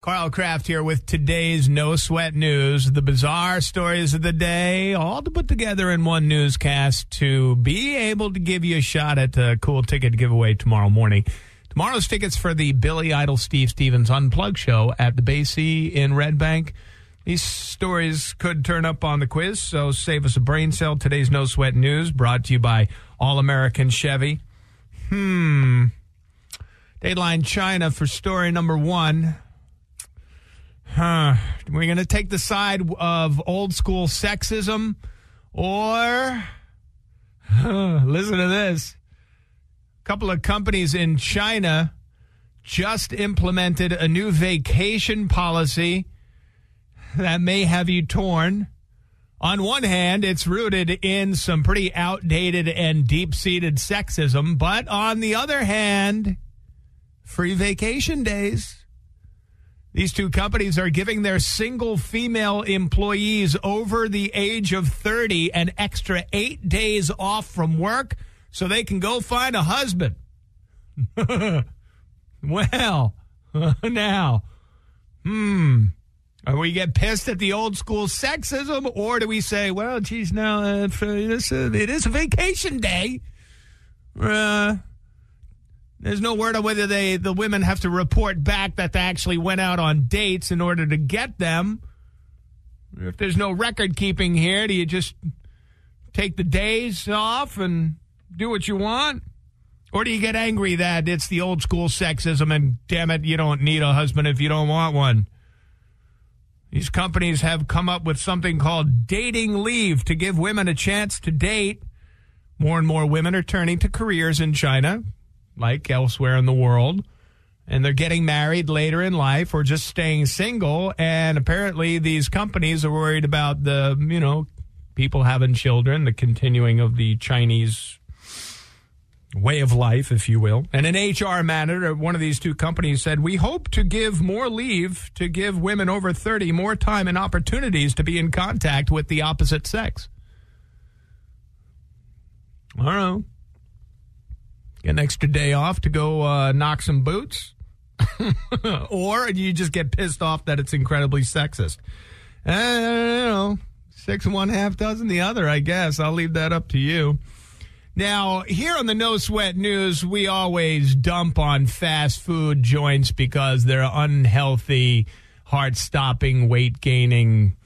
Carl Kraft here with today's No Sweat News, the bizarre stories of the day, all to put together in one newscast to be able to give you a shot at a cool ticket giveaway tomorrow morning. Tomorrow's tickets for the Billy Idol Steve Stevens Unplugged show at the Bay C in Red Bank. These stories could turn up on the quiz, so save us a brain cell. Today's No Sweat News brought to you by All-American Chevy. Dateline China for story number one. We're going to take the side of old school sexism or listen to this. A couple of companies in China just implemented a new vacation policy that may have you torn. On one hand, it's rooted in some pretty outdated and deep-seated sexism, but on the other hand, free vacation days. These two companies are giving their single female employees over the age of 30 an extra 8 days off from work so they can go find a husband. Well, now, Are we get pissed at the old school sexism, or do we say, well, geez, now it is a vacation day? There's no word on whether the women have to report back that they actually went out on dates in order to get them. If there's no record keeping here, do you just take the days off and do what you want? Or do you get angry that it's the old school sexism and, damn it, you don't need a husband if you don't want one? These companies have come up with something called dating leave to give women a chance to date. More and more women are turning to careers in China, like elsewhere in the world, and they're getting married later in life or just staying single. And apparently these companies are worried about the, people having children, the continuing of the Chinese way of life, if you will. And an HR manager at one of these two companies said, we hope to give more leave to give women over 30 more time and opportunities to be in contact with the opposite sex. I don't know. Get an extra day off to go knock some boots? Or do you just get pissed off that it's incredibly sexist? 6 and 1/2 dozen the other, I guess. I'll leave that up to you. Now, here on the No Sweat News, we always dump on fast food joints because they're unhealthy, heart-stopping, weight-gaining,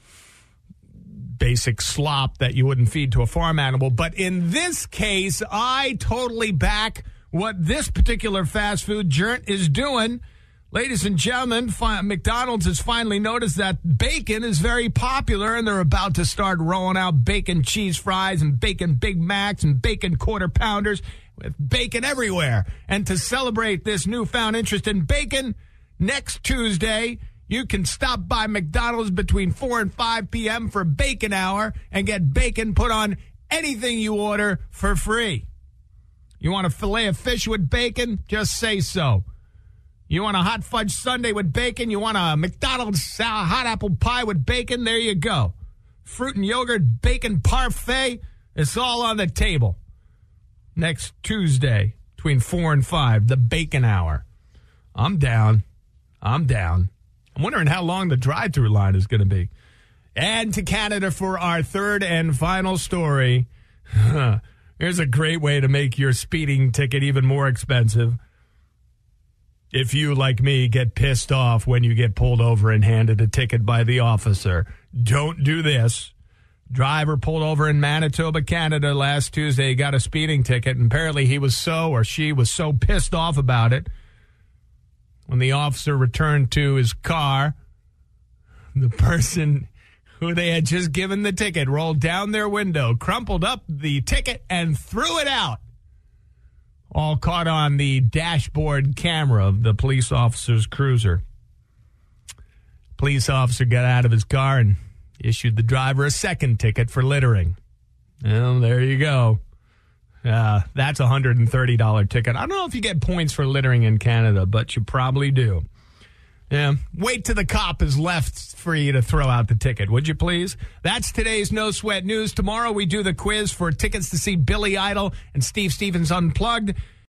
basic slop that you wouldn't feed to a farm animal. But in this case, I totally back what this particular fast food joint is doing. Ladies and gentlemen, McDonald's has finally noticed that bacon is very popular, and they're about to start rolling out bacon cheese fries and bacon Big Macs and bacon quarter pounders with bacon everywhere. And to celebrate this newfound interest in bacon, next Tuesday, you can stop by McDonald's between 4 and 5 p.m. for bacon hour and get bacon put on anything you order for free. You want a fillet of fish with bacon? Just say so. You want a hot fudge sundae with bacon? You want a McDonald's hot apple pie with bacon? There you go. Fruit and yogurt bacon parfait. It's all on the table. Next Tuesday, between 4 and 5, the bacon hour. I'm down. I'm wondering how long the drive-thru line is going to be. And to Canada for our third and final story. Here's a great way to make your speeding ticket even more expensive. If you, like me, get pissed off when you get pulled over and handed a ticket by the officer, don't do this. Driver pulled over in Manitoba, Canada last Tuesday, got a speeding ticket, and apparently he was she was so pissed off about it. When the officer returned to his car, the person who they had just given the ticket rolled down their window, crumpled up the ticket, and threw it out. All caught on the dashboard camera of the police officer's cruiser. Police officer got out of his car and issued the driver a second ticket for littering. Well, there you go. That's a $130 ticket. I don't know if you get points for littering in Canada, but you probably do. Yeah, wait till the cop is left for you to throw out the ticket, would you please? That's today's No Sweat News. Tomorrow we do the quiz for tickets to see Billy Idol and Steve Stevens Unplugged.